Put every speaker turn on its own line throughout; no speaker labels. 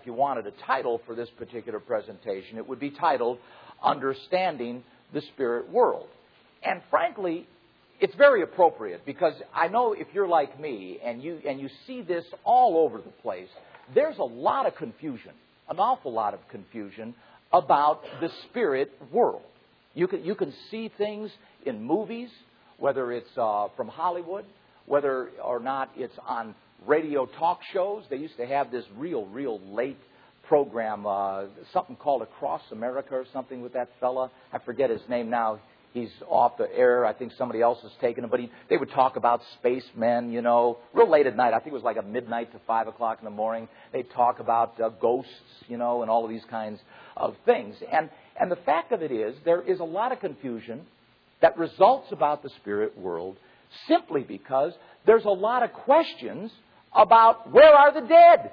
you wanted a title for this particular presentation, it would be titled Understanding the Spirit World. And frankly, it's very appropriate because I know if you're like me and you see this all over the place, there's a lot of confusion, an awful lot of confusion about the spirit world. You can see things in movies, whether it's from Hollywood, whether or not it's on radio talk shows. They used to have this real late program, something called Across America or something with that fella. I forget his name now. He's off the air. I think somebody else has taken him. But they would talk about spacemen, real late at night. I think it was like a midnight to 5 o'clock in the morning. They'd talk about ghosts, and all of these kinds of things. And the fact of it is, there is a lot of confusion that results about the spirit world simply because there's a lot of questions about where are the dead?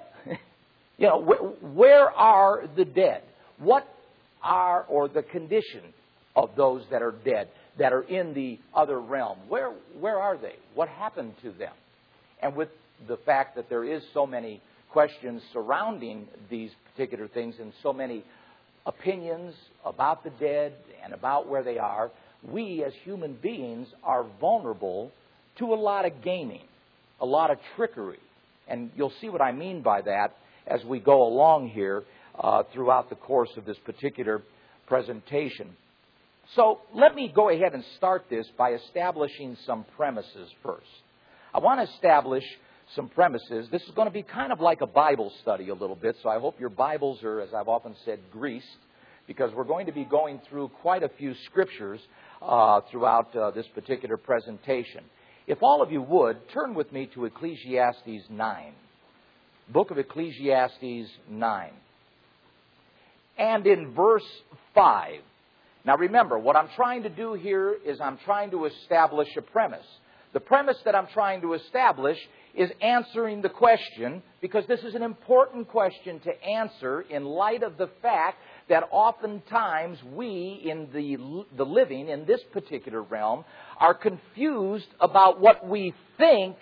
Where are the dead? What are, or the condition of those that are dead, that are in the other realm? Where are they? What happened to them? And with the fact that there is so many questions surrounding these particular things and so many opinions about the dead and about where they are, we as human beings are vulnerable to a lot of gaming, a lot of trickery. And you'll see what I mean by that as we go along here throughout the course of this particular presentation. So let me go ahead and start this by establishing some premises first. I want to establish some premises. This is going to be kind of like a Bible study a little bit, so I hope your Bibles are, as I've often said, greased, because we're going to be going through quite a few scriptures throughout this particular presentation. If all of you would, turn with me to Ecclesiastes 9. Book of Ecclesiastes 9. And in verse 5. Now remember, what I'm trying to do here is I'm trying to establish a premise. The premise that I'm trying to establish is answering the question, because this is an important question to answer in light of the fact that oftentimes we in the living in this particular realm are confused about what we think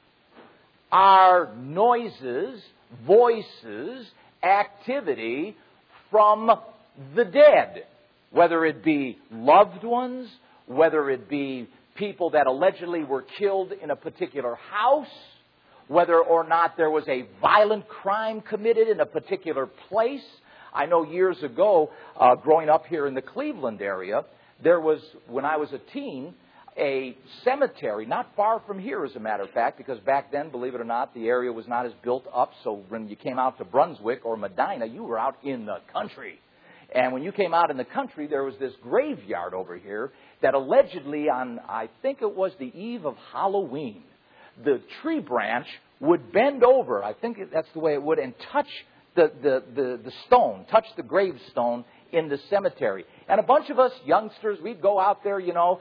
are noises, voices, activity from the dead. Whether it be loved ones, whether it be people that allegedly were killed in a particular house, whether or not there was a violent crime committed in a particular place. I know years ago, growing up here in the Cleveland area, there was, when I was a teen, a cemetery not far from here, as a matter of fact, because back then, believe it or not, the area was not as built up. So when you came out to Brunswick or Medina, you were out in the country. And when you came out in the country, there was this graveyard over here that allegedly on, I think it was the eve of Halloween, the tree branch would bend over, I think that's the way it would, and touch the stone, touch the gravestone in the cemetery. And a bunch of us youngsters, we'd go out there,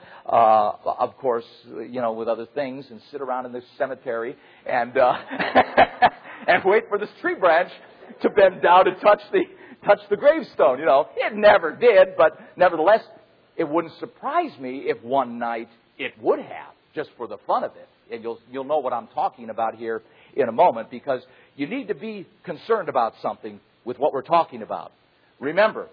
of course, with other things, and sit around in the cemetery and and wait for this tree branch to bend down and touch the gravestone. It never did, but nevertheless, it wouldn't surprise me if one night it would have, just for the fun of it. And you'll know what I'm talking about here in a moment, because you need to be concerned about something with what we're talking about. Remember,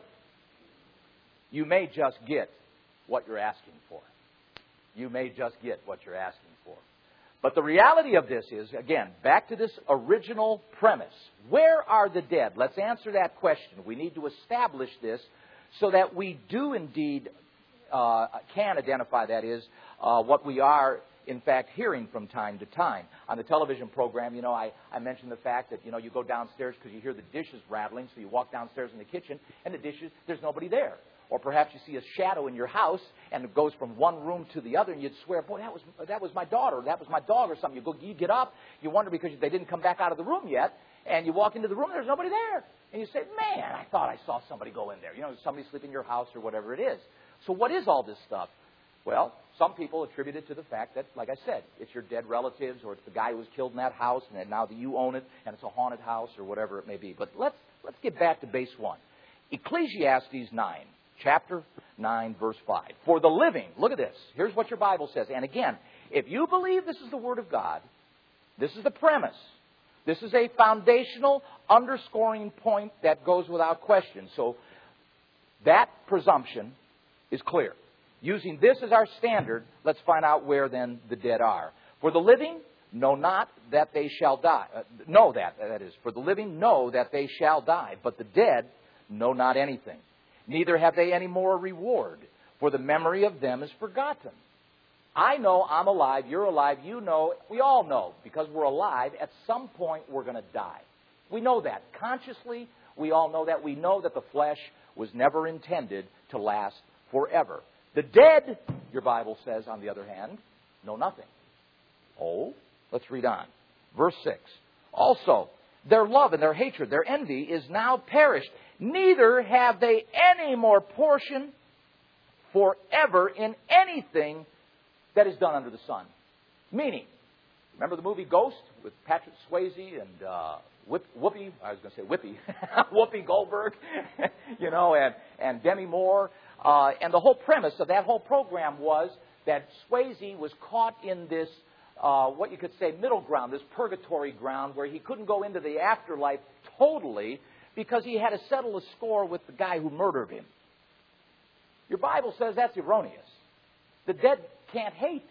you may just get what you're asking for. You may just get what you're asking for. But the reality of this is, again, back to this original premise. Where are the dead? Let's answer that question. We need to establish this so that we do indeed can identify, that is, what we are, in fact, hearing from time to time. On the television program, I mentioned the fact that, you go downstairs because you hear the dishes rattling, so you walk downstairs in the kitchen, and the dishes, there's nobody there. Or perhaps you see a shadow in your house, and it goes from one room to the other, and you'd swear, boy, that was my daughter, or that was my dog, or something. You get up, you wonder because they didn't come back out of the room yet, and you walk into the room, and there's nobody there. And you say, man, I thought I saw somebody go in there. Somebody sleep in your house or whatever it is. So what is all this stuff? Well, some people attribute it to the fact that, like I said, it's your dead relatives, or it's the guy who was killed in that house, and now that you own it, and it's a haunted house, or whatever it may be. But let's get back to base one. Ecclesiastes 9. Chapter 9, verse 5. For the living, look at this. Here's what your Bible says. And again, if you believe this is the Word of God, this is the premise. This is a foundational underscoring point that goes without question. So that presumption is clear. Using this as our standard, let's find out where then the dead are. For the living, know not that they shall die. For the living know that they shall die, but the dead know not anything. Neither have they any more reward, for the memory of them is forgotten. I know I'm alive, you're alive, you know, we all know, because we're alive, at some point we're going to die. We know that. Consciously, we all know that. We know that the flesh was never intended to last forever. The dead, your Bible says, on the other hand, know nothing. Oh, let's read on. Verse 6. Also, their love and their hatred, their envy is now perished. Neither have they any more portion forever in anything that is done under the sun. Meaning, remember the movie Ghost with Patrick Swayze and Whoopi? I was going to say Whippy. Whoopi Goldberg, and Demi Moore. And the whole premise of that whole program was that Swayze was caught in this, what you could say, middle ground, this purgatory ground, where he couldn't go into the afterlife totally because he had to settle a score with the guy who murdered him. Your Bible says that's erroneous. The dead can't hate.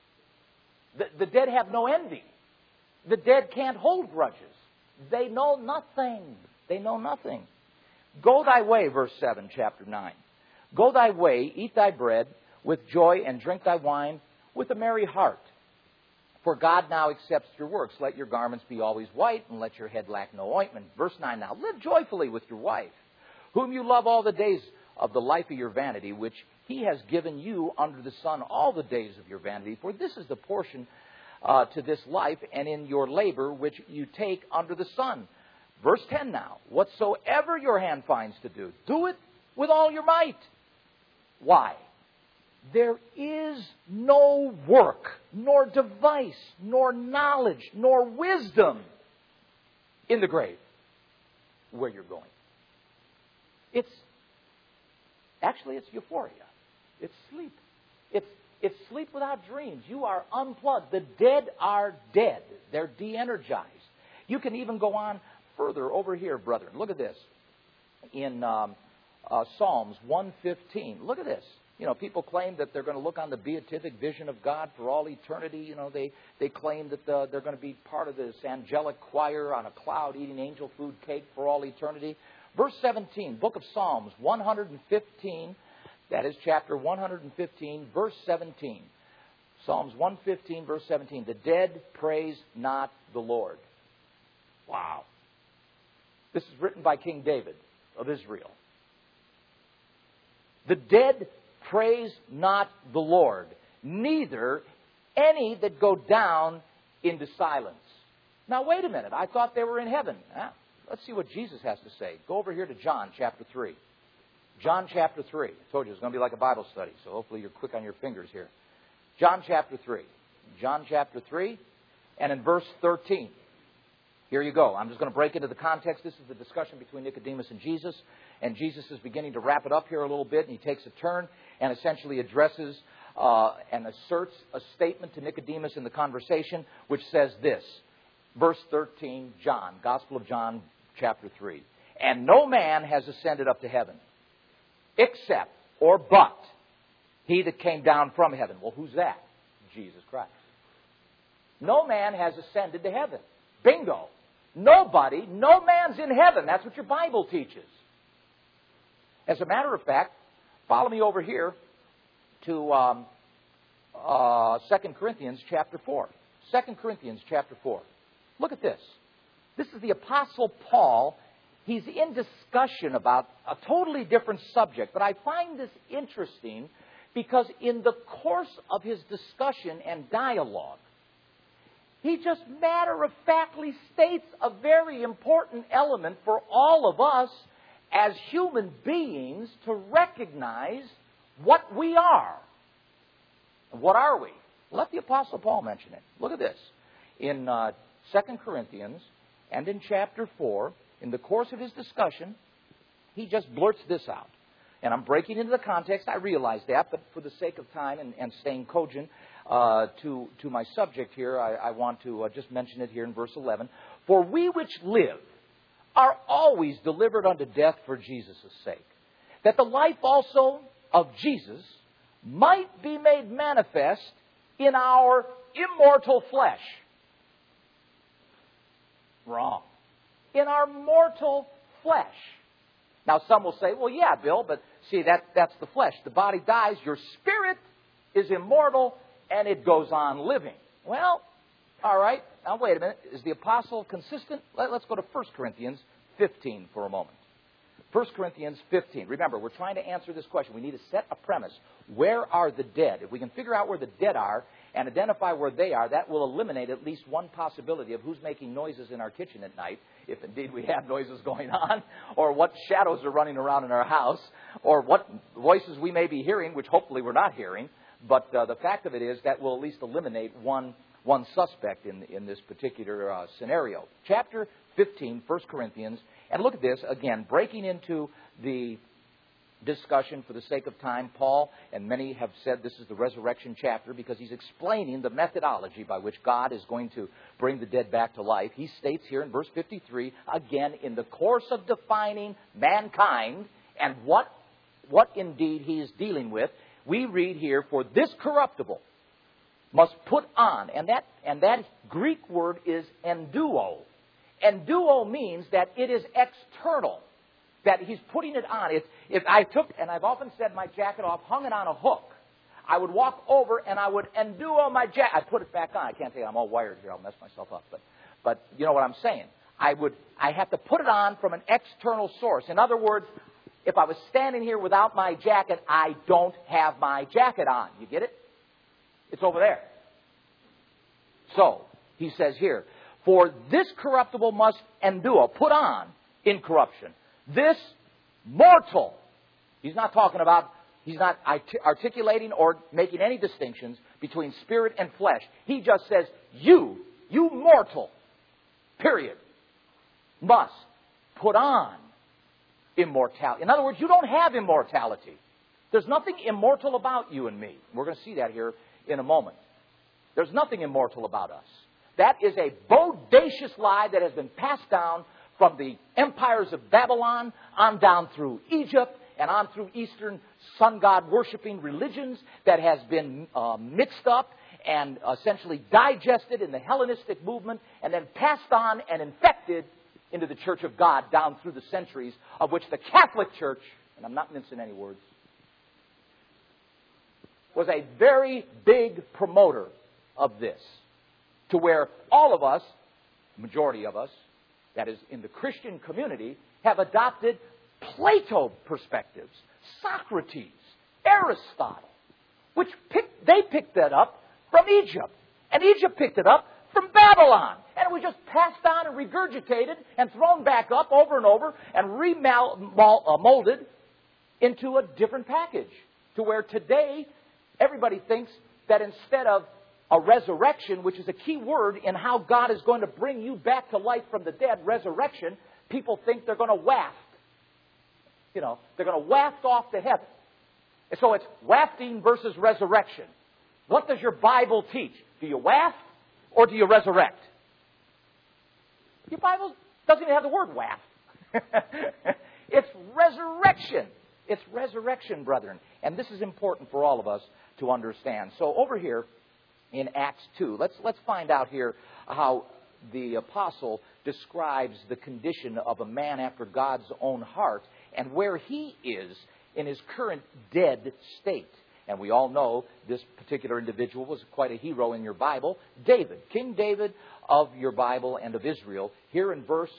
The dead have no envy. The dead can't hold grudges. They know nothing. They know nothing. Go thy way, verse 7, chapter 9. Go thy way, eat thy bread with joy, and drink thy wine with a merry heart. For God now accepts your works. Let your garments be always white, and let your head lack no ointment. Verse 9 now. Live joyfully with your wife, whom you love all the days of the life of your vanity, which he has given you under the sun all the days of your vanity. For this is the portion to this life, and in your labor which you take under the sun. Verse 10 now. Whatsoever your hand finds to do, do it with all your might. Why? There is no work, nor device, nor knowledge, nor wisdom in the grave where you're going. It's euphoria. It's sleep. It's sleep without dreams. You are unplugged. The dead are dead. They're de-energized. You can even go on further over here, brethren. Look at this. In Psalms 115. Look at this. People claim that they're going to look on the beatific vision of God for all eternity. They claim that they're going to be part of this angelic choir on a cloud eating angel food cake for all eternity. Verse 17, book of Psalms 115, that is chapter 115, verse 17. Psalms 115, verse 17. The dead praise not the Lord. Wow. This is written by King David of Israel. The dead praise not the Lord, neither any that go down into silence. Now, wait a minute. I thought they were in heaven. Let's see what Jesus has to say. Go over here to John chapter 3. John chapter 3. I told you it's going to be like a Bible study, so hopefully you're quick on your fingers here. John chapter 3. John chapter 3, and in verse 13. Here you go. I'm just going to break into the context. This is the discussion between Nicodemus and Jesus is beginning to wrap it up here a little bit, and he takes a turn and essentially addresses and asserts a statement to Nicodemus in the conversation, which says this. Verse 13, John, Gospel of John, chapter 3. And no man has ascended up to heaven, except or but he that came down from heaven. Well, who's that? Jesus Christ. No man has ascended to heaven. Bingo. Nobody, no man's in heaven. That's what your Bible teaches. As a matter of fact, follow me over here to 2 Corinthians chapter 4. 2 Corinthians chapter 4. Look at this. This is the Apostle Paul. He's in discussion about a totally different subject. But I find this interesting because in the course of his discussion and dialogue, he just matter-of-factly states a very important element for all of us as human beings to recognize what we are. What are we? Let the Apostle Paul mention it. Look at this. In 2 Corinthians and in chapter 4, in the course of his discussion, he just blurts this out. And I'm breaking into the context. I realize that, but for the sake of time and staying cogent to my subject here, I want to just mention it here in verse 11. For we which live are always delivered unto death for Jesus' sake, that the life also of Jesus might be made manifest in our immortal flesh. Wrong. In our mortal flesh. Now some will say, well, yeah, Bill, but see, that's the flesh. The body dies, your spirit is immortal, and it goes on living. Well, all right. Now, wait a minute. Is the apostle consistent? Let's go to 1 Corinthians 15 for a moment. 1 Corinthians 15. Remember, we're trying to answer this question. We need to set a premise. Where are the dead? If we can figure out where the dead are and identify where they are, that will eliminate at least one possibility of who's making noises in our kitchen at night, if indeed we have noises going on, or what shadows are running around in our house, or what voices we may be hearing, which hopefully we're not hearing. But the fact of it is that will at least eliminate one suspect in this particular scenario. Chapter 15, 1 Corinthians. And look at this, again, breaking into the discussion for the sake of time. Paul, and many have said this is the resurrection chapter because he's explaining the methodology by which God is going to bring the dead back to life. He states here in verse 53, again, in the course of defining mankind and what indeed he is dealing with, we read here, for this corruptible must put on, and that Greek word is enduo. Enduo means that it is external, that he's putting it on. If I took, and I've often said my jacket off, hung it on a hook, I would walk over and I would enduo my jacket. I'd put it back on. I can't say I'm all wired here. I'll mess myself up. But you know what I'm saying. I have to put it on from an external source. In other words, if I was standing here without my jacket, I don't have my jacket on. You get it? It's over there. So, he says here, for this corruptible must endure, put on incorruption. This mortal. He's not articulating or making any distinctions between spirit and flesh. He just says, you mortal, period, must put on immortality. In other words, you don't have immortality. There's nothing immortal about you and me. We're going to see that here in a moment. There's nothing immortal about us. That is a bodacious lie that has been passed down from the empires of Babylon on down through Egypt and on through Eastern sun god worshipping religions that has been mixed up and essentially digested in the Hellenistic movement and then passed on and infected into the Church of God down through the centuries, of which the Catholic Church, and I'm not mincing any words, was a very big promoter of this, to where all of us, majority of us, that is in the Christian community, have adopted Plato perspectives, Socrates, Aristotle, which they picked that up from Egypt, and Egypt picked it up from Babylon. And it was just passed on and regurgitated and thrown back up over and over and remolded into a different package. To where today, everybody thinks that instead of a resurrection, which is a key word in how God is going to bring you back to life from the dead, resurrection, people think they're going to waft. They're going to waft off to heaven. And so it's wafting versus resurrection. What does your Bible teach? Do you waft or do you resurrect? Your Bible doesn't even have the word waft. It's resurrection. It's resurrection, brethren. And this is important for all of us to understand. So over here in Acts 2, let's find out here how the apostle describes the condition of a man after God's own heart and where he is in his current dead state. And we all know this particular individual was quite a hero in your Bible, David, King David of your Bible and of Israel. Here in verse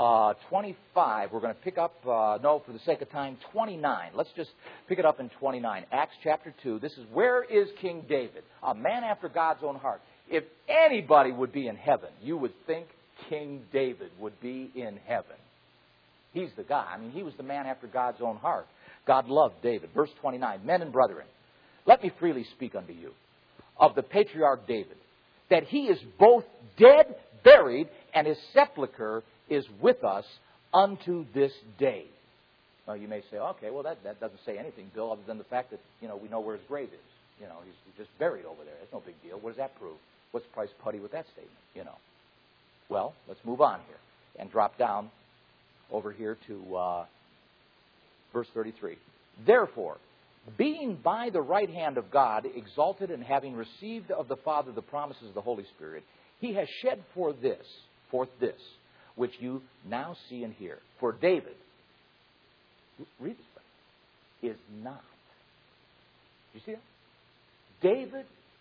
25, we're going to pick up, for the sake of time, 29. Let's just pick it up in 29. Acts chapter 2. This is, where is King David? A man after God's own heart. If anybody would be in heaven, you would think King David would be in heaven. He's the guy. I mean, he was the man after God's own heart. God loved David. Verse 29, men and brethren, let me freely speak unto you of the patriarch David, that he is both dead, buried, and his sepulchre is with us unto this day. Now, you may say, okay, well, that doesn't say anything, Bill, other than the fact that, we know where his grave is. He's just buried over there. That's no big deal. What does that prove? What's Price Putty with that statement, Well, let's move on here and drop down over here to verse 33. Therefore, being by the right hand of God exalted, and having received of the Father the promises of the Holy Spirit, he has shed forth this, which you now see and hear. For David, read this, is not. Do you see that? David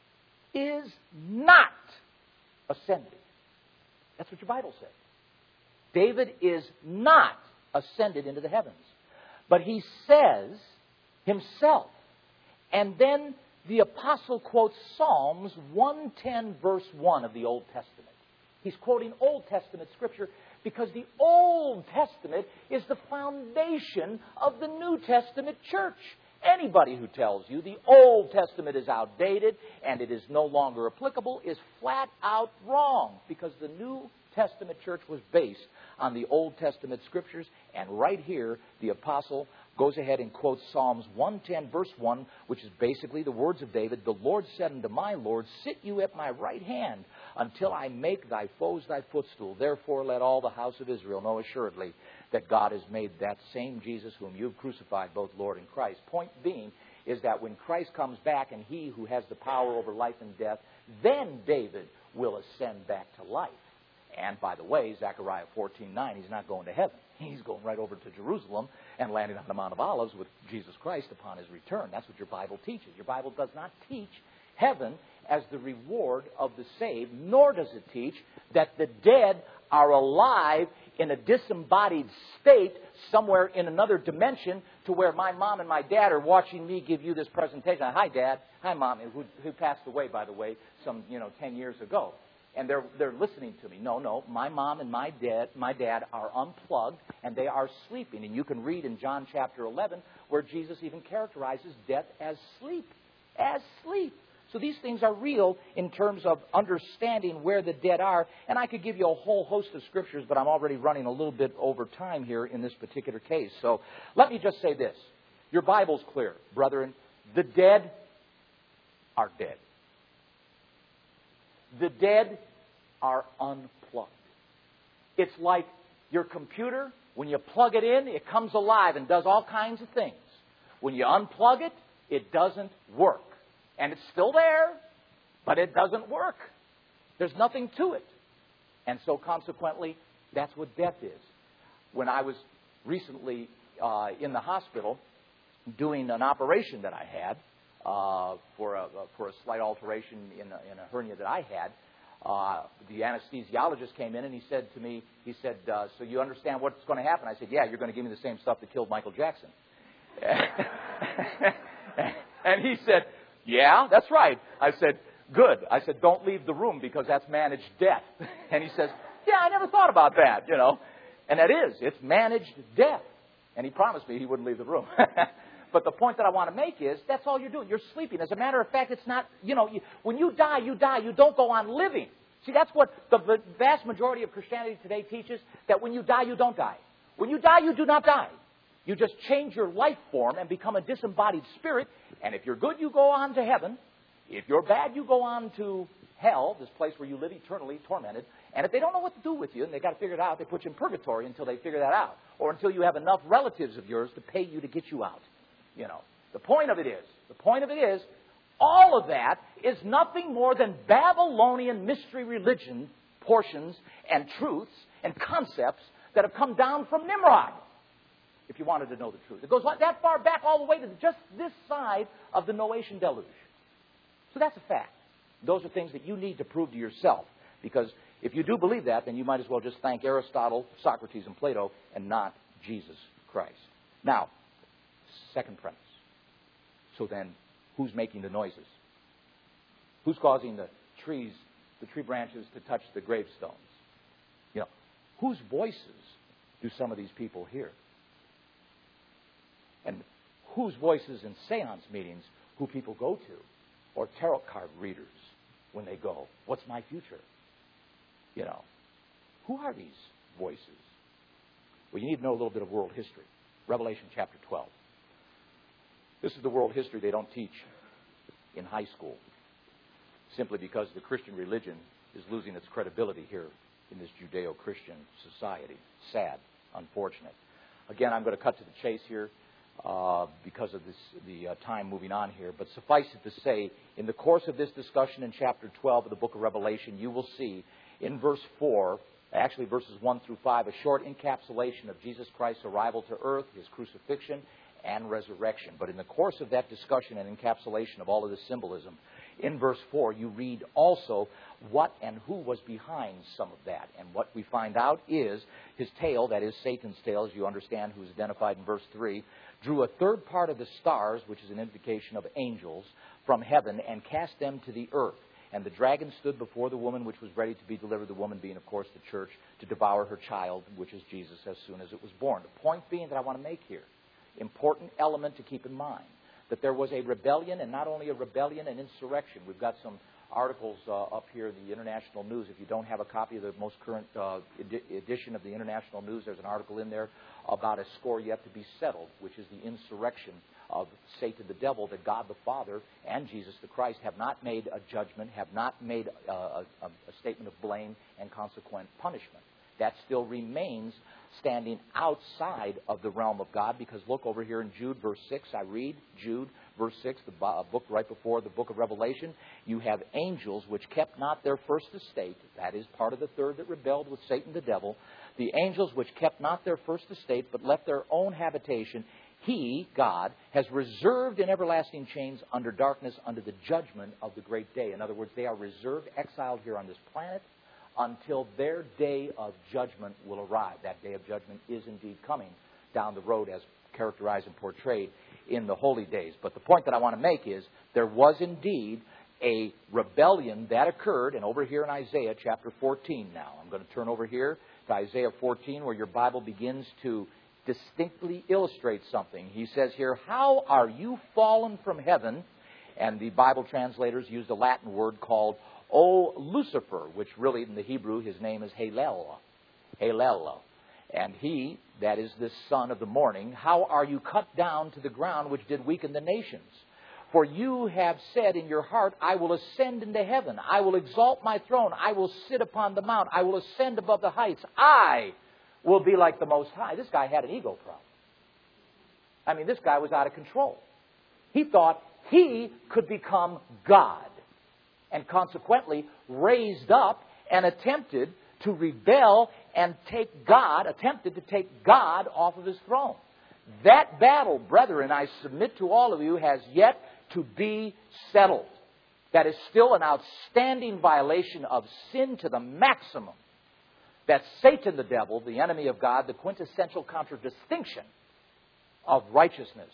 is not ascended. That's what your Bible says. David is not ascended into the heavens. But he says himself. And then the apostle quotes Psalms 110 verse 1 of the Old Testament. He's quoting Old Testament scripture because the Old Testament is the foundation of the New Testament church. Anybody who tells you the Old Testament is outdated and it is no longer applicable is flat out wrong, because the New Testament church was based on the Old Testament scriptures. And right here, the apostle goes ahead and quotes Psalms 110 verse 1, which is basically the words of David. The Lord said unto my Lord, sit you at my right hand until I make thy foes thy footstool. Therefore let all the house of Israel know assuredly that God has made that same Jesus whom you've crucified, both Lord and Christ. Point being is that when Christ comes back, and he who has the power over life and death, then David will ascend back to life. And by the way, Zechariah 14:9, he's not going to heaven. He's going right over to Jerusalem and landing on the Mount of Olives with Jesus Christ upon his return. That's what your Bible teaches. Your Bible does not teach heaven as the reward of the saved, nor does it teach that the dead are alive in a disembodied state somewhere in another dimension, to where my mom and my dad are watching me give you this presentation. Hi, Dad. Hi, Mom, who passed away, by the way, some 10 years ago. And they're listening to me. No, my mom and my dad are unplugged, and they are sleeping. And you can read in John chapter 11 where Jesus even characterizes death as sleep. As sleep. So these things are real in terms of understanding where the dead are. And I could give you a whole host of scriptures, but I'm already running a little bit over time here in this particular case. So let me just say this. Your Bible's clear, brethren. The dead are dead. The dead are unplugged. It's like your computer. When you plug it in, it comes alive and does all kinds of things. When you unplug it, it doesn't work. And it's still there, but it doesn't work. There's nothing to it. And so consequently, that's what death is. When I was recently in the hospital doing an operation that I had for a slight alteration in a hernia that I had, the anesthesiologist came in and he said to me, so you understand what's going to happen? I said, yeah, you're going to give me the same stuff that killed Michael Jackson. And he said, yeah, that's right. I said, good. I said, don't leave the room, because that's managed death. And he says, yeah, I never thought about that, And that is, it's managed death. And he promised me he wouldn't leave the room. But the point that I want to make is, that's all you're doing. You're sleeping. As a matter of fact, it's not, when you die, you die. You don't go on living. See, that's what the vast majority of Christianity today teaches, that when you die, you don't die. When you die, you do not die. You just change your life form and become a disembodied spirit. And if you're good, you go on to heaven. If you're bad, you go on to hell, this place where you live eternally tormented. And if they don't know what to do with you and they got to figure it out, they put you in purgatory until they figure that out. Or until you have enough relatives of yours to pay you to get you out. The point of it is, all of that is nothing more than Babylonian mystery religion portions and truths and concepts that have come down from Nimrod. If you wanted to know the truth. It goes that far back, all the way to just this side of the Noachian deluge. So that's a fact. Those are things that you need to prove to yourself. Because if you do believe that, then you might as well just thank Aristotle, Socrates, and Plato, and not Jesus Christ. Now, second premise. So then, who's making the noises? Who's causing the tree branches to touch the gravestones? Whose voices do some of these people hear? And whose voices in seance meetings who people go to? Or tarot card readers when they go, what's my future? Who are these voices? Well, you need to know a little bit of world history. Revelation chapter 12. This is the world history they don't teach in high school, simply because the Christian religion is losing its credibility here in this Judeo-Christian society. Sad, unfortunate. Again, I'm going to cut to the chase here because of the time moving on here. But suffice it to say, in the course of this discussion in chapter 12 of the book of Revelation, you will see in verse 4, actually verses 1 through 5, a short encapsulation of Jesus Christ's arrival to earth, His crucifixion, and resurrection. But in the course of that discussion and encapsulation of all of this symbolism, in verse 4, you read also what and who was behind some of that. And what we find out is his tail, that is Satan's tail, as you understand, who is identified in verse 3, drew a third part of the stars, which is an indication of angels, from heaven and cast them to the earth. And the dragon stood before the woman which was ready to be delivered, the woman being, of course, the church, to devour her child, which is Jesus, as soon as it was born. The point being that I want to make here, important element to keep in mind, that there was a rebellion, and not only a rebellion, an insurrection. We've got some articles up here in the International News. If you don't have a copy of the most current edition of the International News, there's an article in there about a score yet to be settled, which is the insurrection of Satan the devil, that God the Father and Jesus the Christ have not made a judgment, have not made a statement of blame and consequent punishment. That still remains standing outside of the realm of God, because look over here in Jude, verse 6. I read Jude, verse 6, the book right before the book of Revelation. You have angels which kept not their first estate. That is part of the third that rebelled with Satan the devil. The angels which kept not their first estate, but left their own habitation, He, God, has reserved in everlasting chains under darkness, under the judgment of the great day. In other words, they are reserved, exiled here on this planet, until their day of judgment will arrive. That day of judgment is indeed coming down the road, as characterized and portrayed in the holy days. But the point that I want to make is there was indeed a rebellion that occurred. And over here in Isaiah chapter 14 now, I'm going to turn over here to Isaiah 14, where your Bible begins to distinctly illustrate something. He says here, "How are you fallen from heaven?" And the Bible translators used a Latin word called O Lucifer, which really in the Hebrew, his name is Halel. Halel. And he, that is the son of the morning, how are you cut down to the ground, which did weaken the nations? For you have said in your heart, I will ascend into heaven. I will exalt my throne. I will sit upon the mount. I will ascend above the heights. I will be like the Most High. This guy had an ego problem. I mean, this guy was out of control. He thought he could become God, and consequently raised up and attempted to rebel and attempted to take God off of His throne. That battle, brethren, I submit to all of you, has yet to be settled. That is still an outstanding violation of sin to the maximum. That Satan the devil, the enemy of God, the quintessential contradistinction of righteousness,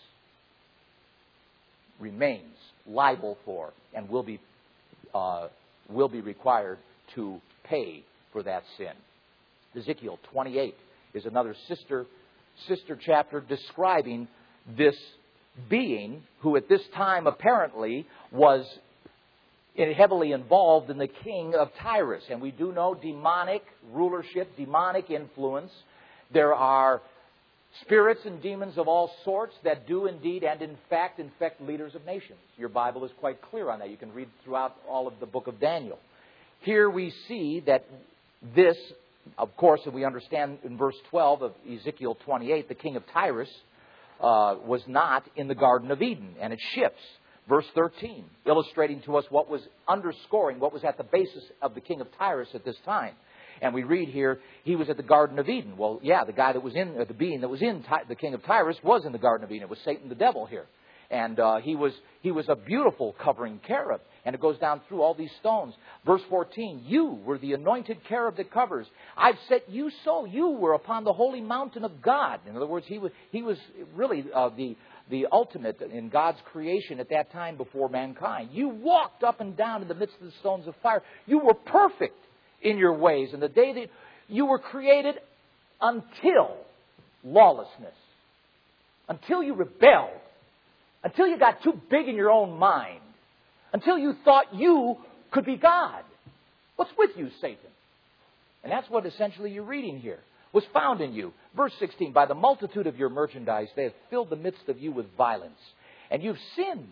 remains liable for and will be required to pay for that sin. Ezekiel 28 is another sister chapter describing this being who at this time apparently was heavily involved in the king of Tyrus. And we do know demonic rulership, demonic influence. There are spirits and demons of all sorts that do indeed and in fact infect leaders of nations. Your Bible is quite clear on that. You can read throughout all of the book of Daniel. Here we see that this, of course, as we understand in verse 12 of Ezekiel 28, the king of Tyrus was not in the Garden of Eden. And it shifts. Verse 13, illustrating to us what was underscoring, what was at the basis of the king of Tyrus at this time. And we read here, he was at the Garden of Eden. Well, yeah, the guy that was in, the being that was in the king of Tyrus was in the Garden of Eden. It was Satan the devil here. And he was a beautiful covering cherub. And it goes down through all these stones. Verse 14, you were the anointed cherub that covers. I've set you so. You were upon the holy mountain of God. In other words, he was really the ultimate in God's creation at that time before mankind. You walked up and down in the midst of the stones of fire. You were perfect in your ways. And the day that you were created until lawlessness, until you rebelled, until you got too big in your own mind, until you thought you could be God. What's with you, Satan? And that's what essentially you're reading here. Was found in you. Verse 16, by the multitude of your merchandise, they have filled the midst of you with violence. And you've sinned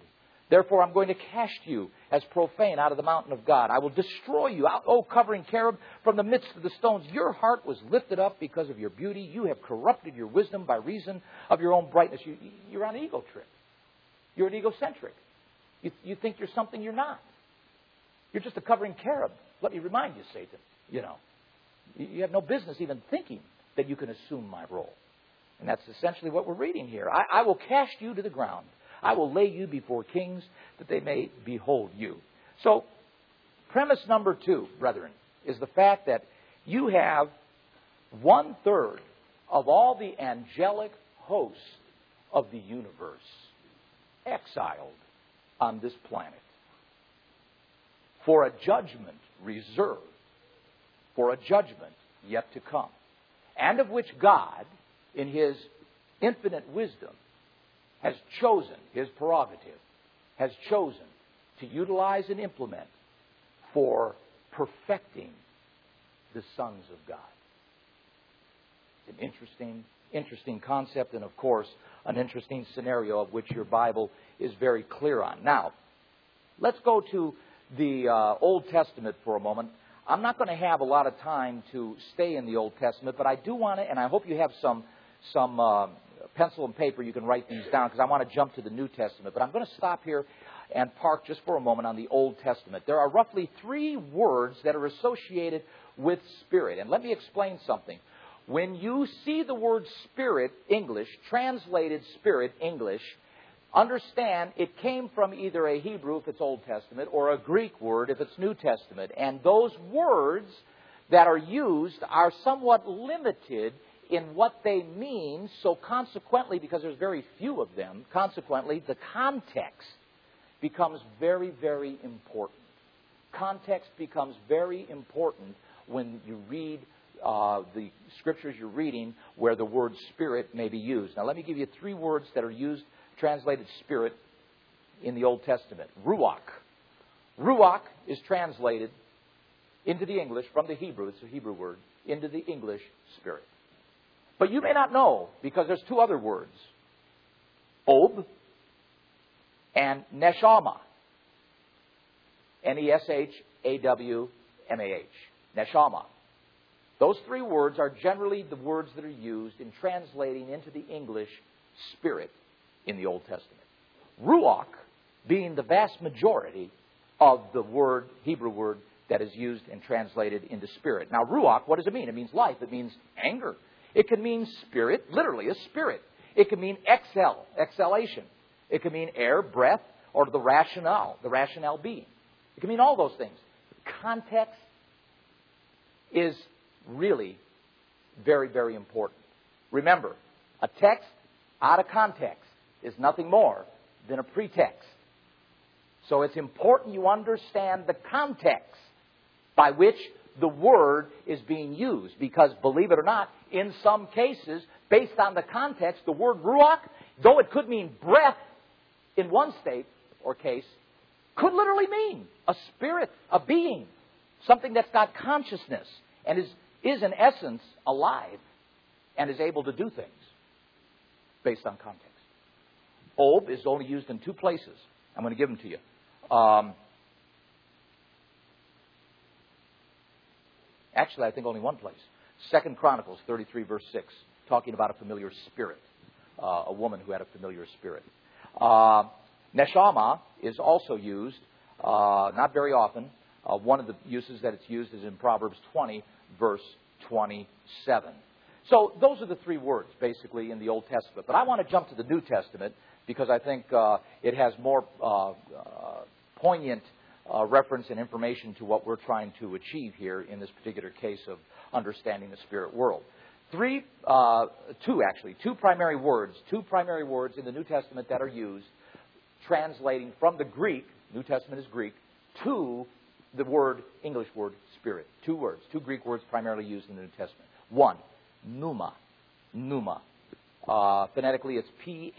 Therefore, I'm going to cast you as profane out of the mountain of God. I will destroy you, O covering cherub, from the midst of the stones. Your heart was lifted up because of your beauty. You have corrupted your wisdom by reason of your own brightness. You're on an ego trip. You're an egocentric. You think you're something you're not. You're just a covering cherub. Let me remind you, Satan, You have no business even thinking that you can assume my role. And that's essentially what we're reading here. I will cast you to the ground. I will lay you before kings that they may behold you. So, premise number 2, brethren, is the fact that you have 1/3 of all the angelic hosts of the universe exiled on this planet for a judgment reserved, for a judgment yet to come, and of which God, in His infinite wisdom, has chosen, His prerogative, has chosen to utilize and implement for perfecting the sons of God. It's an interesting concept, and of course, an interesting scenario of which your Bible is very clear on. Now, let's go to the Old Testament for a moment. I'm not going to have a lot of time to stay in the Old Testament, but I do want to, and I hope you have some pencil and paper, you can write these down, because I want to jump to the New Testament. But I'm going to stop here and park just for a moment on the Old Testament. There are roughly 3 words that are associated with spirit. And let me explain something. When you see the word spirit, English, translated spirit, English, understand it came from either a Hebrew, if it's Old Testament, or a Greek word, if it's New Testament. And those words that are used are somewhat limited in what they mean, so consequently, because there's very few of them, consequently, the context becomes very, very important. Context becomes very important when you read the scriptures you're reading where the word spirit may be used. Now, let me give you 3 words that are used, translated spirit, in the Old Testament. Ruach. Ruach is translated into the English, from the Hebrew, it's a Hebrew word, into the English spirit. But you may not know, because there's 2 other words. Ob and Neshama. Neshawmah. Neshama. Those 3 words are generally the words that are used in translating into the English spirit in the Old Testament. Ruach being the vast majority of the word, Hebrew word, that is used and translated into spirit. Now, Ruach, what does it mean? It means life. It means anger. It can mean spirit, literally a spirit. It can mean exhalation. It can mean air, breath, or the rationale being. It can mean all those things. Context is really very, very important. Remember, a text out of context is nothing more than a pretext. So it's important you understand the context by which the word is being used. Because, believe it or not, in some cases, based on the context, the word ruach, though it could mean breath in one state or case, could literally mean a spirit, a being, something that's got consciousness and is in essence alive and is able to do things based on context. Ob is only used in 2 places. I'm going to give them to you. Actually, I think only 1 place. 2 Chronicles 33, verse 6, talking about a familiar spirit, a woman who had a familiar spirit. Neshama is also used, not very often. One of the uses that it's used is in Proverbs 20, verse 27. So those are the 3 words, basically, in the Old Testament. But I want to jump to the New Testament because I think it has more poignant reference and information to what we're trying to achieve here in this particular case of understanding the spirit world. 2 primary words in the New Testament that are used, translating from the Greek, New Testament is Greek, to the English word spirit. 2 words, 2 Greek words primarily used in the New Testament. 1, pneuma. Pneuma. Phonetically, it's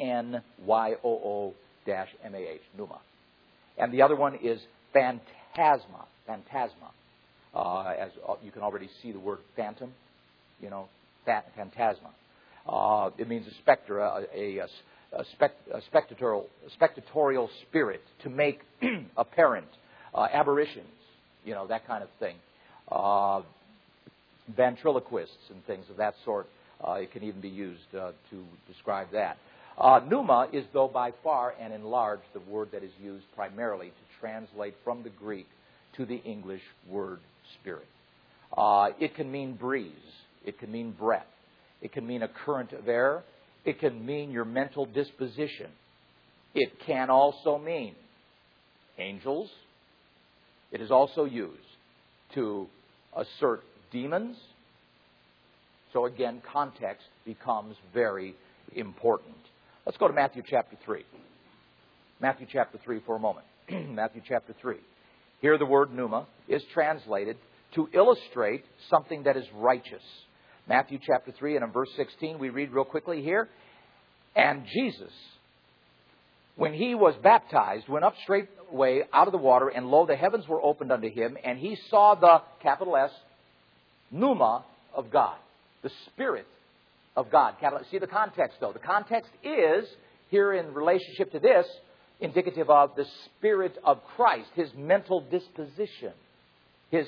P-N-Y-O-O-M-A-H, pneuma. And the other one is phantasma. Phantasma. As you can already see the word phantom, phantasma. It means a specter, a spectatorial spirit, to make apparent, aberrations, that kind of thing. Ventriloquists and things of that sort. It can even be used to describe that. Pneuma is, though, by far and in large, the word that is used primarily to translate from the Greek to the English word spirit. It can mean breeze. It can mean breath. It can mean a current of air. It can mean your mental disposition. It can also mean angels. It is also used to assert demons. So again, context becomes very important. Let's go to Matthew chapter 3. Matthew chapter 3 for a moment. Matthew chapter 3. Here the word pneuma is translated to illustrate something that is righteous. Matthew chapter 3 and in verse 16 we read real quickly here. And Jesus, when he was baptized, went up straightway out of the water, and lo, the heavens were opened unto him, and he saw the, capital S, pneuma of God, the Spirit of God. See the context, though. The context is, here in relationship to this, indicative of the Spirit of Christ, His mental disposition, His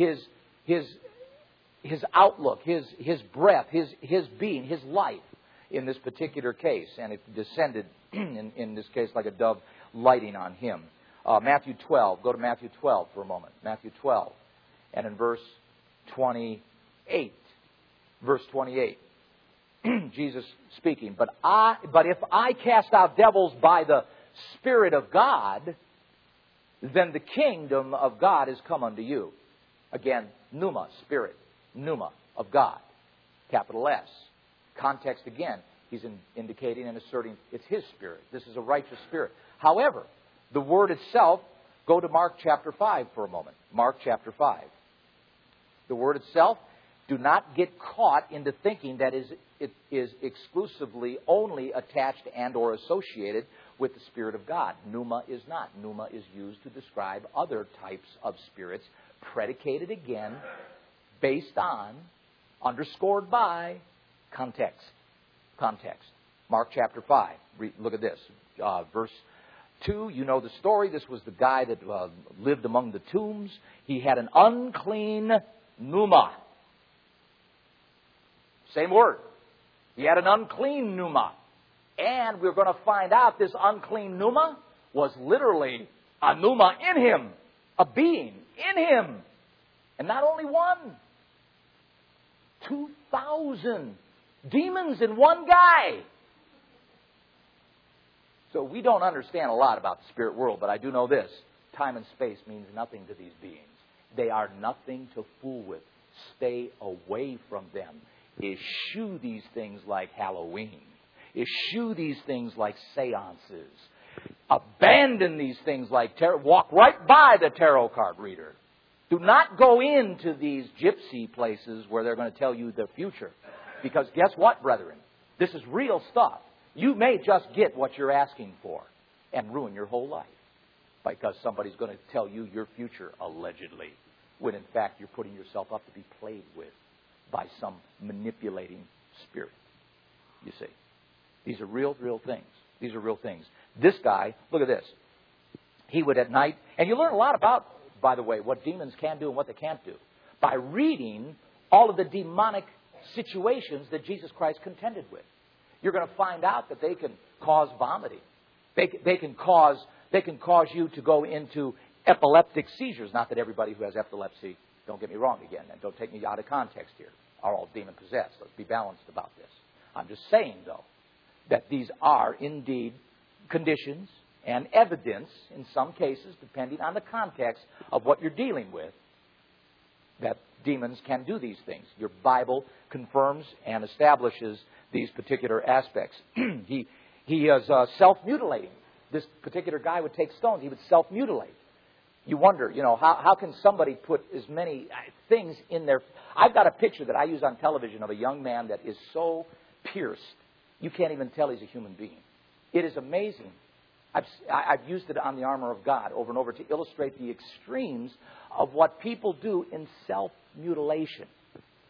outlook, His breath, His being, His life in this particular case. And it descended, in this case, like a dove lighting on Him. Matthew 12. Go to Matthew 12 for a moment. Matthew 12. And in verse 28. Verse 28. Jesus speaking. But if I cast out devils by the Spirit of God, then the kingdom of God is come unto you. Again, pneuma, Spirit. Pneuma of God. Capital S. Context again. He's indicating and asserting it's His Spirit. This is a righteous Spirit. However, the word itself, go to Mark chapter 5 for a moment. Mark chapter 5. The word itself, do not get caught into thinking that it is exclusively only attached and or associated with the Spirit of God. Pneuma is not. Pneuma is used to describe other types of spirits, predicated again, based on, underscored by, context. Context. Mark chapter 5. Look at this. Verse 2, you know the story. This was the guy that lived among the tombs. He had an unclean pneuma. Same word. He had an unclean pneuma. And we're going to find out this unclean pneuma was literally a pneuma in him. A being in him. And not only one. 2,000 demons in one guy. So we don't understand a lot about the spirit world, but I do know this. Time and space means nothing to these beings. They are nothing to fool with. Stay away from them. Eschew these things like Halloween. Eschew these things like seances. Abandon these things like tarot. Walk right by the tarot card reader. Do not go into these gypsy places where they're going to tell you the future. Because guess what, brethren? This is real stuff. You may just get what you're asking for and ruin your whole life because somebody's going to tell you your future, allegedly, when in fact you're putting yourself up to be played with by some manipulating spirit. You see, these are real things. These are real things. This guy, look at this. He would at night, and you learn a lot about, by the way, what demons can do and what they can't do by reading all of the demonic situations that Jesus Christ contended with. You're going to find out that they can cause vomiting. They can cause you to go into epileptic seizures. Not that everybody who has epilepsy, don't get me wrong again, and don't take me out of context here, are all demon-possessed. Let's be balanced about this. I'm just saying, though, that these are indeed conditions and evidence, in some cases, depending on the context of what you're dealing with, that demons can do these things. Your Bible confirms and establishes these particular aspects. He is self-mutilating. This particular guy would take stones. He would self-mutilate. You wonder, how can somebody put as many things in there? I've got a picture that I use on television of a young man that is so pierced, you can't even tell he's a human being. It is amazing. I've used it on the Armor of God over and over to illustrate the extremes of what people do in self-mutilation.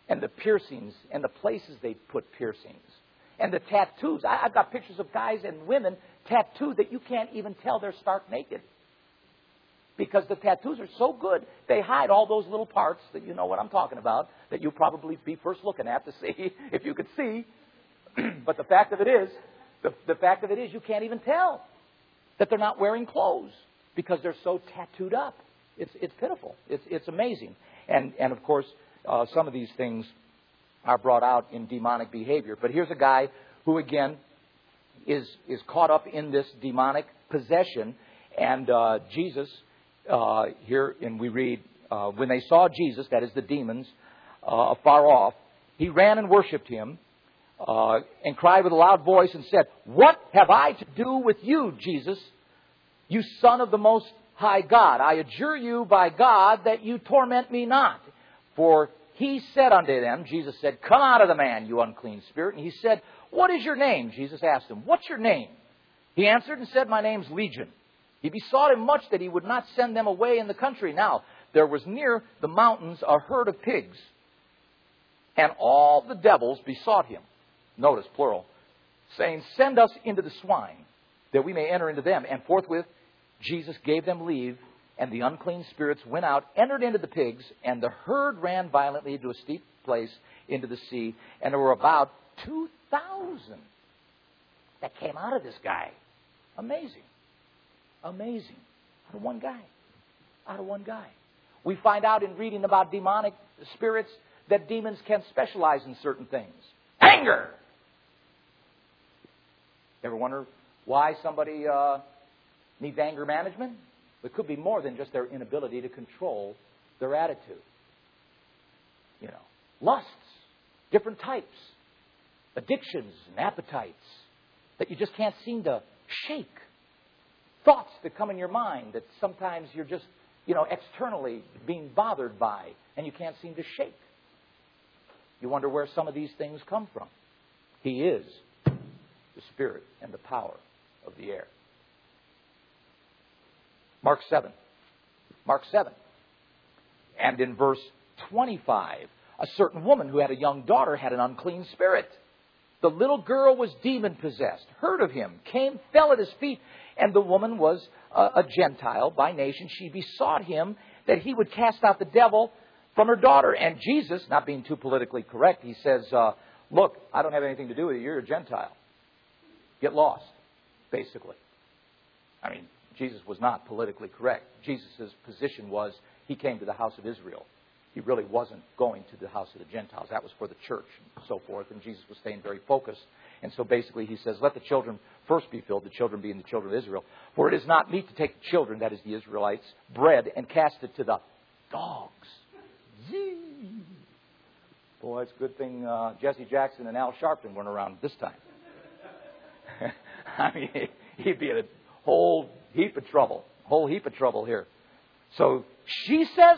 And the piercings and the places they put piercings. And the tattoos. I've got pictures of guys and women tattooed that you can't even tell they're stark naked. Because the tattoos are so good, they hide all those little parts that you know what I'm talking about, that you'll probably be first looking at to see if you could see. But the fact of it is, you can't even tell that they're not wearing clothes because they're so tattooed up. It's pitiful. It's amazing. And of course, some of these things are brought out in demonic behavior. But here's a guy who, again, is caught up in this demonic possession. And Jesus, here, and we read, when they saw Jesus, that is the demons, afar off, he ran and worshipped him and cried with a loud voice and said, "What have I to do with you, Jesus, you Son of the Most High God? I adjure you by God that you torment me not." For he said unto them, Jesus said, "Come out of the man, you unclean spirit." And he said, "What is your name?" Jesus asked him, "What's your name?" He answered and said, "My name's Legion." He besought him much that he would not send them away in the country. Now, there was near the mountains a herd of pigs, and all the devils besought him. Notice, plural, saying, "Send us into the swine, that we may enter into them." And forthwith Jesus gave them leave, and the unclean spirits went out, entered into the pigs, and the herd ran violently to a steep place into the sea. And there were about 2,000 that came out of this guy. Amazing. Amazing. Out of one guy. Out of one guy. We find out in reading about demonic spirits that demons can specialize in certain things. Anger! Ever wonder why somebody needs anger management? It could be more than just their inability to control their attitude. You know, lusts, different types, addictions and appetites that you just can't seem to shake. Thoughts that come in your mind that sometimes you're just, externally being bothered by and you can't seem to shake. You wonder where some of these things come from. He is the spirit and the power of the air. Mark 7. Mark 7. And in verse 25, a certain woman who had a young daughter had an unclean spirit. The little girl was demon-possessed, heard of him, came, fell at his feet, and the woman was a Gentile by nation. She besought him that he would cast out the devil from her daughter. And Jesus, not being too politically correct, he says, "Look, I don't have anything to do with you. You're a Gentile. Get lost," basically. I mean, Jesus was not politically correct. Jesus' position was he came to the house of Israel. He really wasn't going to the house of the Gentiles. That was for the church and so forth. And Jesus was staying very focused. And so basically he says, let the children first be filled, the children being the children of Israel. For it is not meet to take the children, that is the Israelites, bread and cast it to the dogs. Yee. Boy, it's a good thing Jesse Jackson and Al Sharpton weren't around this time. I mean, he'd be in a whole heap of trouble here. So she says,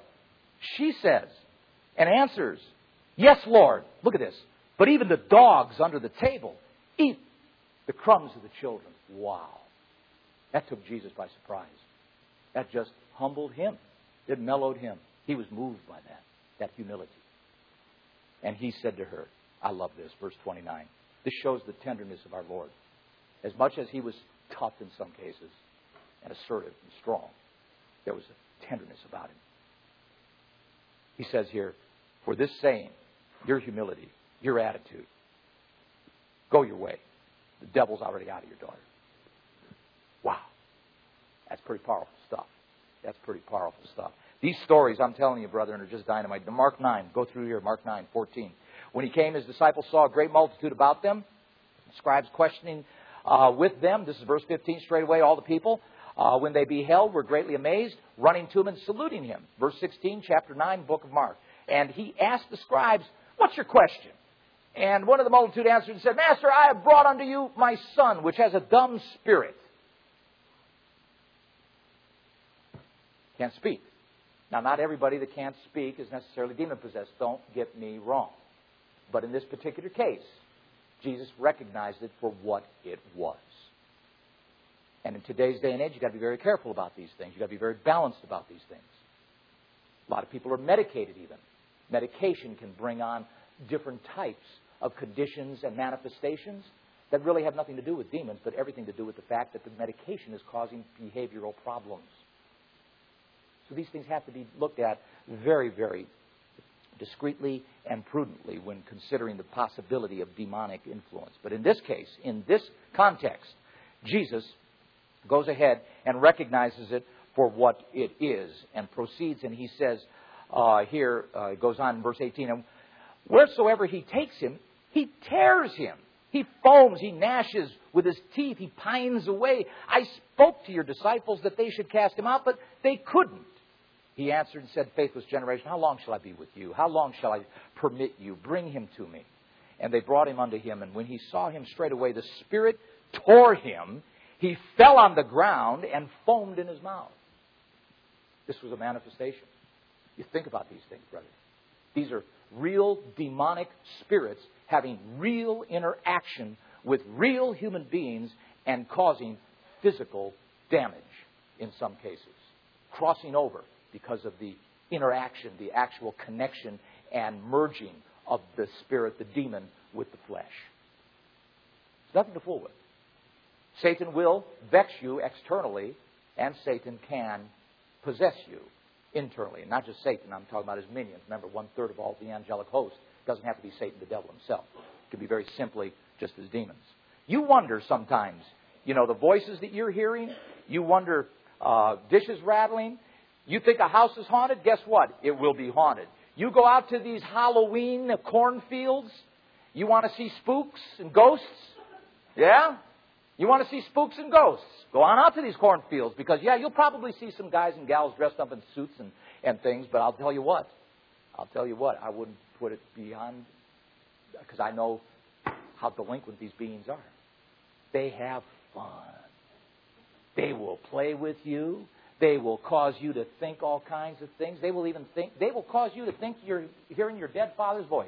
and answers, "Yes, Lord." Look at this. "But even the dogs under the table eat the crumbs of the children." Wow. That took Jesus by surprise. That just humbled him. It mellowed him. He was moved by that humility. And he said to her, I love this, verse 29. This shows the tenderness of our Lord. As much as he was tough in some cases and assertive and strong, there was a tenderness about him. He says here, "For this saying, your humility, your attitude, go your way. The devil's already out of your daughter." Wow. That's pretty powerful stuff. That's pretty powerful stuff. These stories, I'm telling you, brethren, are just dynamite. Mark 9, go through here, Mark 9, 14. When he came, his disciples saw a great multitude about them, scribes questioning with them. This is verse 15, straight away, all the people, when they beheld, were greatly amazed, running to him and saluting him. Verse 16, chapter 9, book of Mark. And he asked the scribes, "What's your question?" And one of the multitude answered and said, "Master, I have brought unto you my son, which has a dumb spirit." Can't speak. Now, not everybody that can't speak is necessarily demon-possessed. Don't get me wrong. But in this particular case, Jesus recognized it for what it was. And in today's day and age, you've got to be very careful about these things. You've got to be very balanced about these things. A lot of people are medicated even Medication can bring on different types of conditions and manifestations that really have nothing to do with demons, but everything to do with the fact that the medication is causing behavioral problems. So these things have to be looked at very, very discreetly and prudently when considering the possibility of demonic influence. But in this case, in this context, Jesus goes ahead and recognizes it for what it is and proceeds, and he says it goes on in verse 18, and wheresoever he takes him, he tears him. He foams, he gnashes with his teeth, he pines away. I spoke to your disciples that they should cast him out, but they couldn't. He answered and said, faithless generation, how long shall I be with you? How long shall I permit you? Bring him to me. And they brought him unto him, and when he saw him straightway, the Spirit tore him. He fell on the ground and foamed in his mouth. This was a manifestation. You think about these things, brothers. These are real demonic spirits having real interaction with real human beings and causing physical damage in some cases. Crossing over because of the interaction, the actual connection and merging of the spirit, the demon, with the flesh. It's nothing to fool with. Satan will vex you externally, and Satan can possess you internally. And not just Satan, I'm talking about his minions. Remember, 1/3 of all the angelic host doesn't have to be Satan, the devil himself. It can be very simply just his demons. You wonder sometimes, the voices that you're hearing, you wonder dishes rattling. You think a house is haunted? Guess what? It will be haunted. You go out to these Halloween cornfields. You want to see spooks and ghosts? Yeah? You want to see spooks and ghosts? Go on out to these cornfields because, you'll probably see some guys and gals dressed up in suits and things, but I'll tell you what, I wouldn't put it beyond, because I know how delinquent these beings are. They have fun. They will play with you. They will cause you to think all kinds of things. They will cause you to think you're hearing your dead father's voice.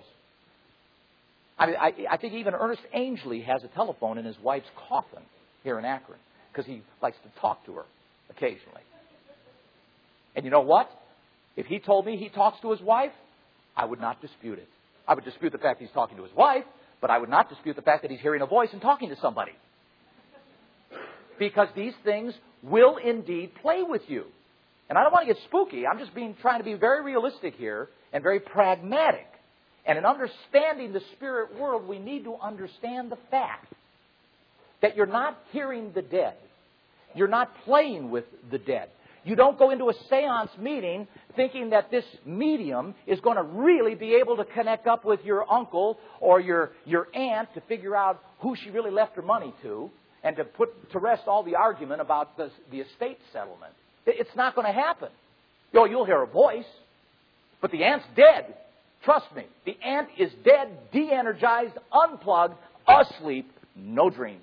I think even Ernest Angley has a telephone in his wife's coffin here in Akron because he likes to talk to her occasionally. And you know what? If he told me he talks to his wife, I would not dispute it. I would dispute the fact he's talking to his wife, but I would not dispute the fact that he's hearing a voice and talking to somebody. Because these things will indeed play with you. And I don't want to get spooky. I'm just trying to be very realistic here and very pragmatic. And in understanding the spirit world, we need to understand the fact that you're not hearing the dead. You're not playing with the dead. You don't go into a seance meeting thinking that this medium is going to really be able to connect up with your uncle or your aunt to figure out who she really left her money to and to put to rest all the argument about the estate settlement. It's not going to happen. You'll hear a voice, but the aunt's dead. Trust me, the aunt is dead, de-energized, unplugged, asleep, no dreams.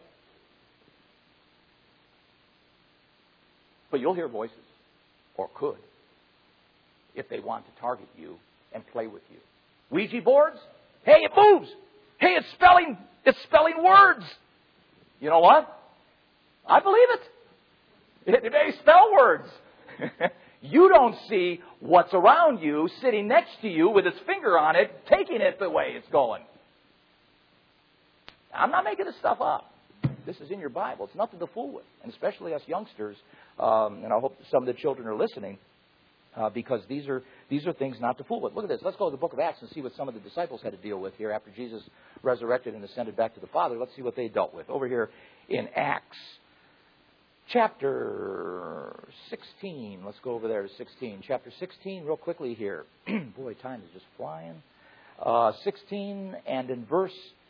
But you'll hear voices, or could, if they want to target you and play with you. Ouija boards? Hey, it moves! Hey, it's spelling words! You know what? I believe it. It may spell words. You don't see what's around you sitting next to you with its finger on it, taking it the way it's going. I'm not making this stuff up. This is in your Bible. It's nothing to fool with. And especially us youngsters, and I hope some of the children are listening, because these are things not to fool with. Look at this. Let's go to the book of Acts and see what some of the disciples had to deal with here after Jesus resurrected and ascended back to the Father. Let's see what they dealt with. Over here in Acts chapter 16. Let's go over there to 16. Chapter 16, real quickly here. Boy, time is just flying. 16 and in verse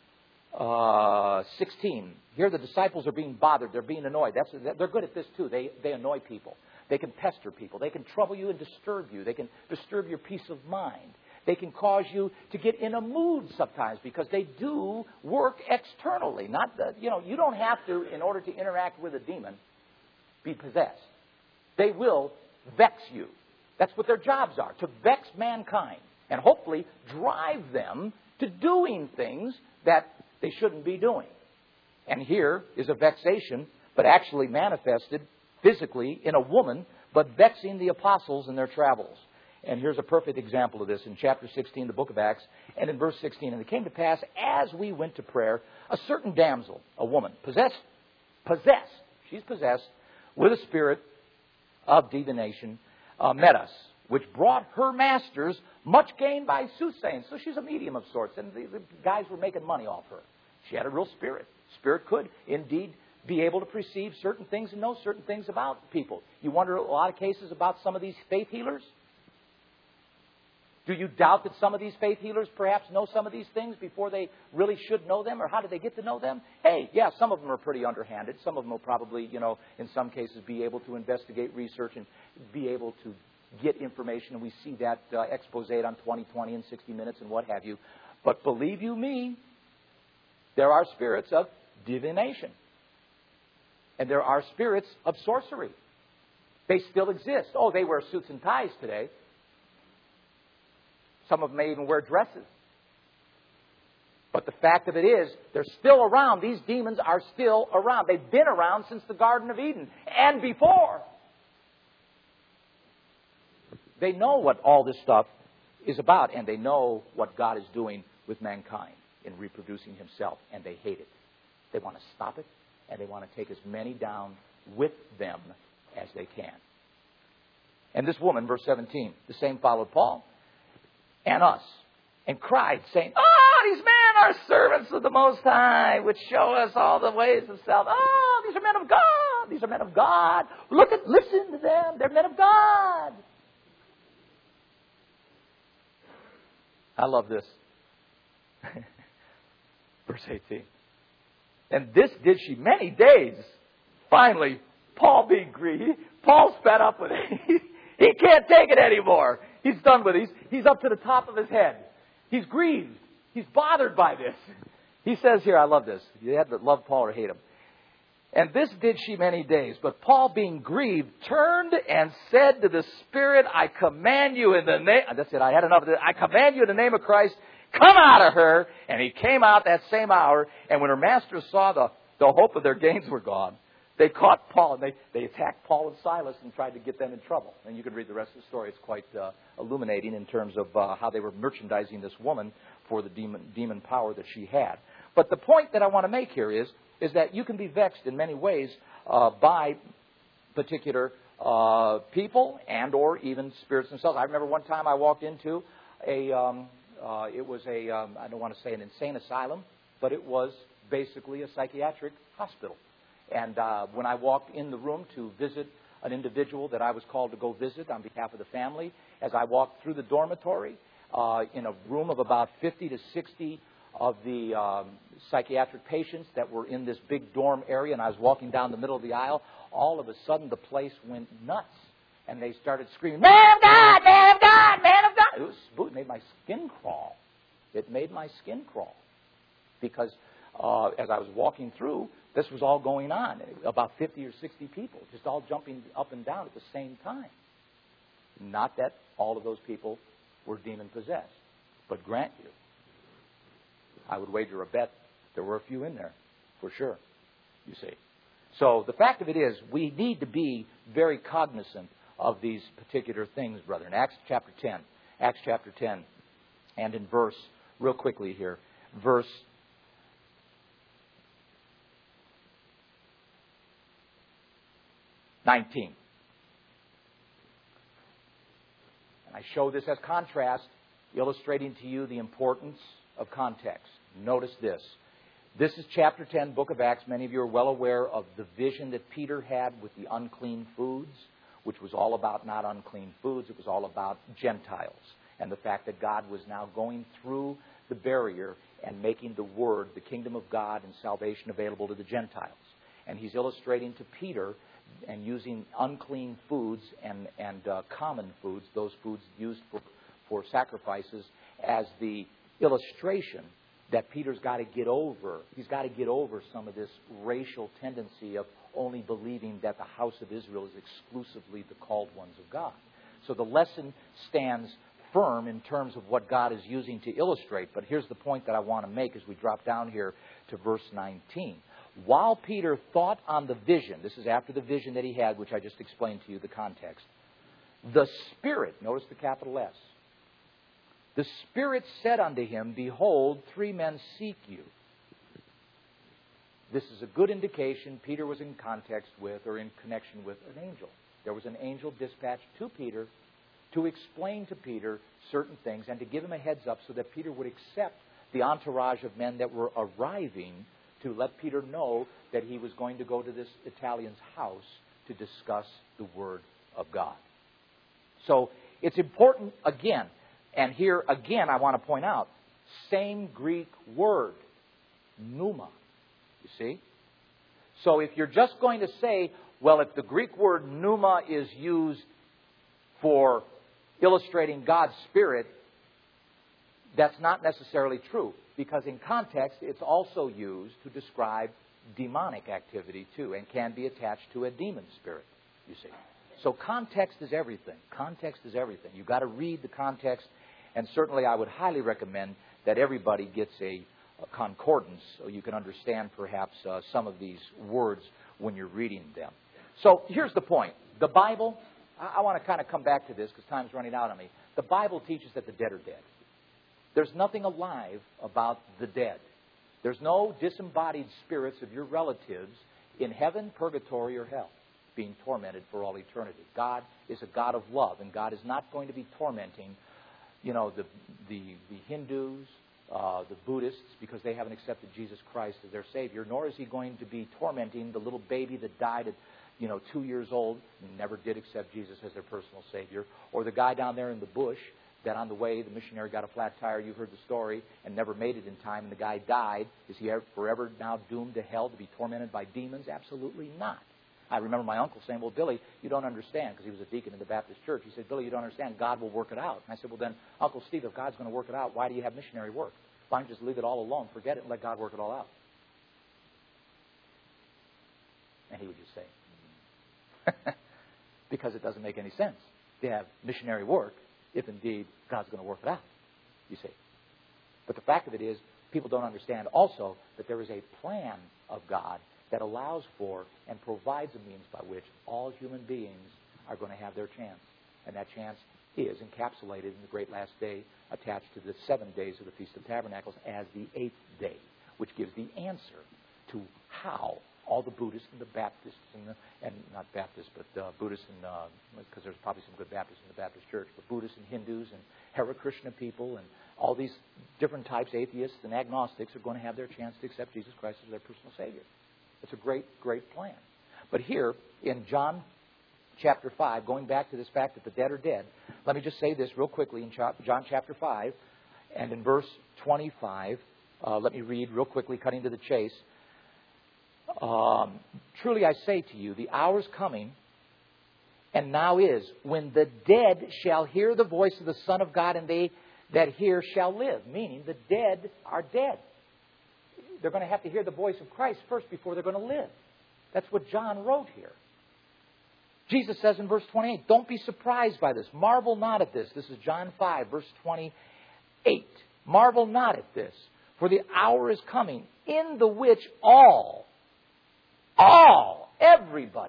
16. Here the disciples are being bothered. They're being annoyed. They're good at this too. They annoy people. They can pester people. They can trouble you and disturb you. They can disturb your peace of mind. They can cause you to get in a mood sometimes because they do work externally. You don't have to, in order to interact with a demon, be possessed. They will vex you. That's what their jobs are, to vex mankind and hopefully drive them to doing things that they shouldn't be doing. And here is a vexation, but actually manifested physically in a woman, but vexing the apostles in their travels. And here's a perfect example of this in chapter 16, the book of Acts, and in verse 16. And it came to pass, as we went to prayer, a certain damsel, a woman, she's possessed with a spirit of divination, met us, which brought her masters much gain by soothsaying. So she's a medium of sorts, and the guys were making money off her. She had a real spirit. Spirit could indeed be able to perceive certain things and know certain things about people. You wonder a lot of cases about some of these faith healers? Do you doubt that some of these faith healers perhaps know some of these things before they really should know them? Or how did they get to know them? Hey, yeah, some of them are pretty underhanded. Some of them will probably, in some cases be able to investigate, research, and be able to get information. And we see that exposed on 20/20 and 60 Minutes and what have you. But believe you me, there are spirits of divination. And there are spirits of sorcery. They still exist. Oh, they wear suits and ties today. Some of them may even wear dresses. But the fact of it is, they're still around. These demons are still around. They've been around since the Garden of Eden and before. They know what all this stuff is about, and they know what God is doing with mankind in reproducing Himself, and they hate it. They want to stop it, and they want to take as many down with them as they can. And this woman, verse 17, the same followed Paul and us, and cried, saying, these men are servants of the Most High, which show us all the ways of salvation. These are men of God. These are men of God. Listen to them. They're men of God. I love this. Verse 18. And this did she many days. Finally, Paul being grieved. Paul's fed up with it. He can't take it anymore. He's done with it. He's up to the top of his head. He's grieved. He's bothered by this. He says here, I love this. You had to love Paul or hate him. And this did she many days. But Paul, being grieved, turned and said to the Spirit, I command you in the name... That's it. I had enough of this. I command you in the name of Christ, come out of her. And he came out that same hour. And when her masters saw the hope of their gains were gone, they caught Paul and they attacked Paul and Silas and tried to get them in trouble. And you can read the rest of the story. It's quite illuminating in terms of how they were merchandising this woman for the demon power that she had. But the point that I want to make here is that you can be vexed in many ways by particular people and or even spirits themselves. I remember one time I walked into I don't want to say an insane asylum, but it was basically a psychiatric hospital. And when I walked in the room to visit an individual that I was called to go visit on behalf of the family, as I walked through the dormitory, in a room of about 50 to 60 of the psychiatric patients that were in this big dorm area, and I was walking down the middle of the aisle, all of a sudden the place went nuts. And they started screaming, Man of God! Man of God! Man of God! It made my skin crawl. It made my skin crawl. Because as I was walking through, this was all going on. About 50 or 60 people, just all jumping up and down at the same time. Not that all of those people were demon-possessed. But grant you, I would wager a bet there were a few in there, for sure, you see. So the fact of it is, we need to be very cognizant of these particular things, brethren. Acts chapter 10. Acts chapter 10. And in verse, real quickly here, verse 19. And I show this as contrast, illustrating to you the importance of context. Notice this. This is chapter 10, book of Acts. Many of you are well aware of the vision that Peter had with the unclean foods, which was all about not unclean foods. It was all about Gentiles. And the fact that God was now going through the barrier and making the Word, the kingdom of God and salvation available to the Gentiles. And he's illustrating to Peter and using unclean foods and common foods, those foods used for sacrifices, as the illustration that Peter's got to get over. He's got to get over some of this racial tendency of only believing that the house of Israel is exclusively the called ones of God. So the lesson stands firm in terms of what God is using to illustrate. But here's the point that I want to make as we drop down here to verse 19. While Peter thought on the vision, this is after the vision that he had, which I just explained to you, the context. The Spirit, notice the capital S. The Spirit said unto him, Behold, 3 men seek you. This is a good indication Peter was in context with or in connection with an angel. There was an angel dispatched to Peter to explain to Peter certain things and to give him a heads up so that Peter would accept the entourage of men that were arriving to let Peter know that he was going to go to this Italian's house to discuss the Word of God. So it's important again, and here again I want to point out, same Greek word, pneuma. You see? So if you're just going to say, well, if the Greek word pneuma is used for illustrating God's Spirit, that's not necessarily true. Because in context, it's also used to describe demonic activity too, and can be attached to a demon spirit, you see. So context is everything. Context is everything. You've got to read the context, and certainly I would highly recommend that everybody gets a concordance so you can understand perhaps some of these words when you're reading them. So here's the point. The Bible, I want to kind of come back to this because time's running out on me. The Bible teaches that the dead are dead. There's nothing alive about the dead. There's no disembodied spirits of your relatives in heaven, purgatory, or hell being tormented for all eternity. God is a God of love, and God is not going to be tormenting, the Hindus, the Buddhists, because they haven't accepted Jesus Christ as their Savior, nor is He going to be tormenting the little baby that died at 2 years old and never did accept Jesus as their personal Savior, or the guy down there in the bush that on the way the missionary got a flat tire, you've heard the story, and never made it in time, and the guy died. Is he forever now doomed to hell to be tormented by demons? Absolutely not. I remember my uncle saying, well, Billy, you don't understand, because he was a deacon in the Baptist church. He said, Billy, you don't understand. God will work it out. And I said, well, then, Uncle Steve, if God's going to work it out, why do you have missionary work? Why don't you just leave it all alone, forget it, and let God work it all out? And he would just say, because it doesn't make any sense to have missionary work if indeed God's going to work it out, you see. But the fact of it is, people don't understand also that there is a plan of God that allows for and provides a means by which all human beings are going to have their chance. And that chance is encapsulated in the great last day attached to the 7 days of the Feast of Tabernacles as the 8th day, which gives the answer to how all the Buddhists and the Baptists and not Baptists, but Buddhists and, because there's probably some good Baptists in the Baptist church, but Buddhists and Hindus and Hare Krishna people and all these different types, atheists and agnostics, are going to have their chance to accept Jesus Christ as their personal Savior. It's a great, great plan. But here in John chapter 5, going back to this fact that the dead are dead, let me just say this real quickly in John chapter 5 and in verse 25. Let me read real quickly, cutting to the chase. Truly I say to you, the hour is coming, and now is, when the dead shall hear the voice of the Son of God, and they that hear shall live. Meaning the dead are dead. They're going to have to hear the voice of Christ first before they're going to live. That's what John wrote here. Jesus says in verse 28, don't be surprised by this. Marvel not at this. This is John 5, verse 28. Marvel not at this, for the hour is coming, in the which everybody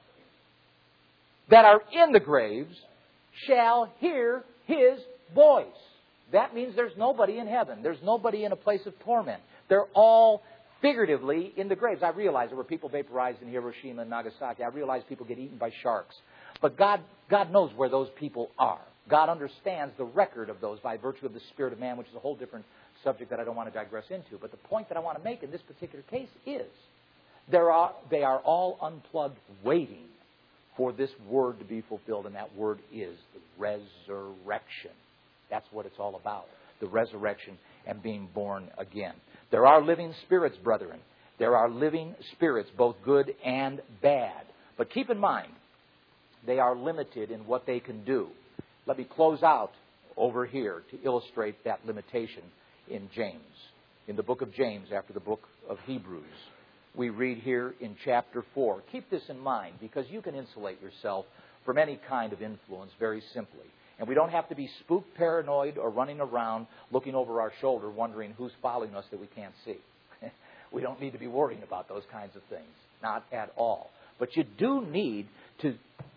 that are in the graves shall hear His voice. That means there's nobody in heaven. There's nobody in a place of torment. They're all figuratively in the graves. I realize there were people vaporized in Hiroshima and Nagasaki. I realize people get eaten by sharks. But God knows where those people are. God understands the record of those by virtue of the spirit of man, which is a whole different subject that I don't want to digress into. But the point that I want to make in this particular case is they are all unplugged, waiting for this word to be fulfilled, and that word is the resurrection. That's what it's all about, the resurrection and being born again. There are living spirits, brethren. There are living spirits, both good and bad. But keep in mind, they are limited in what they can do. Let me close out over here to illustrate that limitation in James. In the book of James, after the book of Hebrews, we read here in chapter 4. Keep this in mind, because you can insulate yourself from any kind of influence very simply. And we don't have to be spooked, paranoid, or running around looking over our shoulder wondering who's following us that we can't see. We don't need to be worrying about those kinds of things. Not at all. But you do need to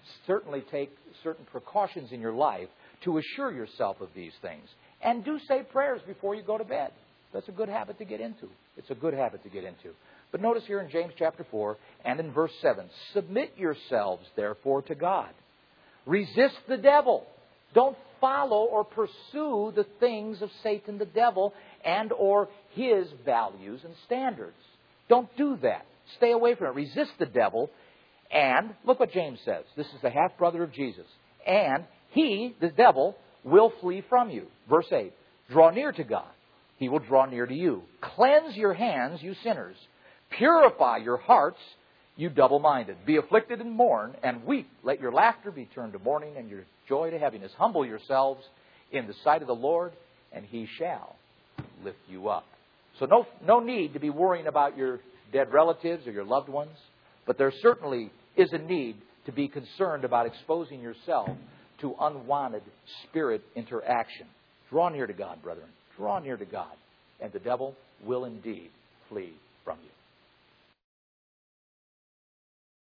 certainly take certain precautions in your life to assure yourself of these things. And do say prayers before you go to bed. That's a good habit to get into. It's a good habit to get into. But notice here in James chapter 4 and in verse 7, submit yourselves, therefore, to God. Resist the devil. Don't follow or pursue the things of Satan, the devil, and or his values and standards. Don't do that. Stay away from it. Resist the devil. And look what James says. This is the half-brother of Jesus. And he, the devil, will flee from you. Verse 8. Draw near to God. He will draw near to you. Cleanse your hands, you sinners. Purify your hearts, you double-minded. Be afflicted and mourn and weep. Let your laughter be turned to mourning and your joy to heaviness. Humble yourselves in the sight of the Lord, and He shall lift you up. So no need to be worrying about your dead relatives or your loved ones, but there certainly is a need to be concerned about exposing yourself to unwanted spirit interaction. Draw near to God, brethren. Draw near to God, and the devil will indeed flee from you.